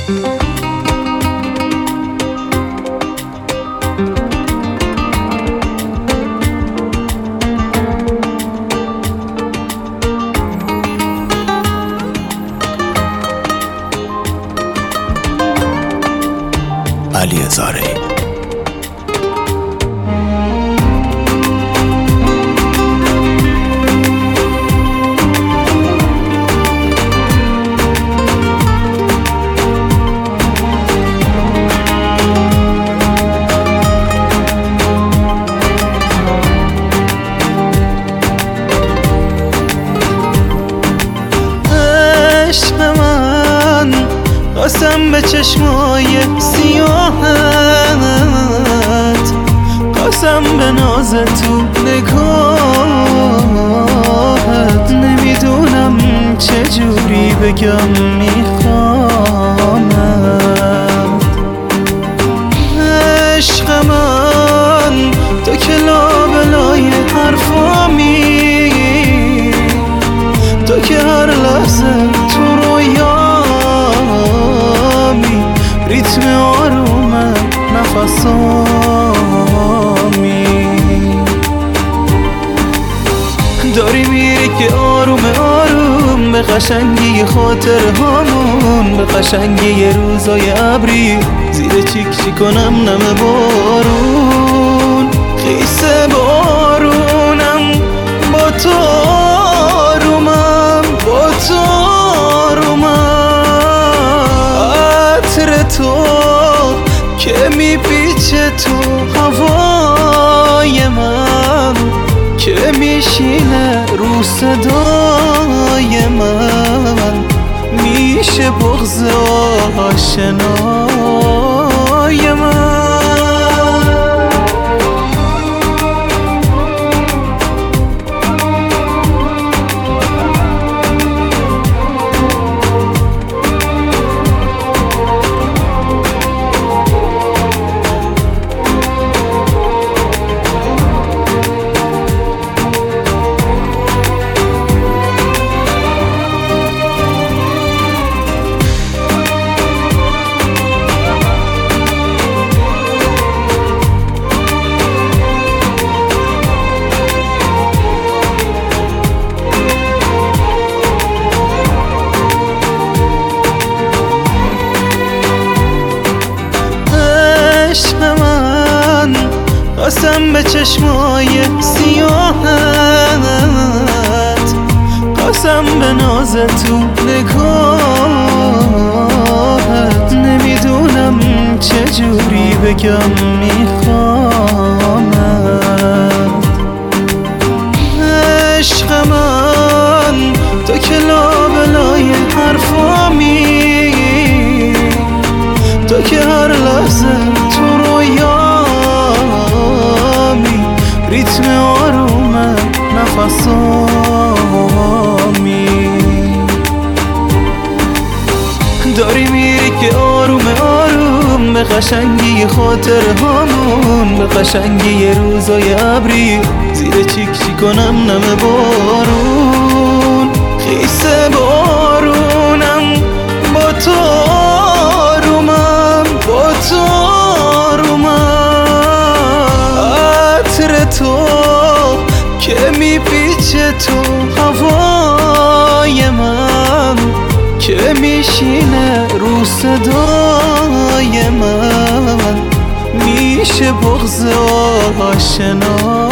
علی زارعی. عشق من قسم به چشمای سیاهت، قسم به ناز تو نگاهت، نمیدونم چجوری بگم میخوامت. عشق من تو که لابلای حرفامی، تو که هر لحظه تو رویامی، ریتم آروم نفسامی. داری میری که آروم آروم به قشنگی خاطر هامون، به قشنگی روزای ابری زیر چیک چی کنم نم بارون. خیسه بارونم با تو آرومم، با تو آرومم. عطر تو که میپیچه تو هوای من، که میشینه رو صدای من، میشه بغض آشنای من. عشق من قسم به چشمای سیاهت، قسم به ناز تو نگاهت، نمیدونم چجوری بگم میخوامت. عشق من تو که لابلای حرفامی، تو که هر لحظه تو رویامی، ریتم آروم نفسامی. داری میری که آروم آروم به قشنگی خاطر هامون، به قشنگی روزای ابری زیر چیک چی کنم نم بارون. خیسه بارونم با تو آرومم، با تو آرومم. عطر تو که میپیچه تو هوای من، که میشینه رو صدای من، میشه بغض آشنا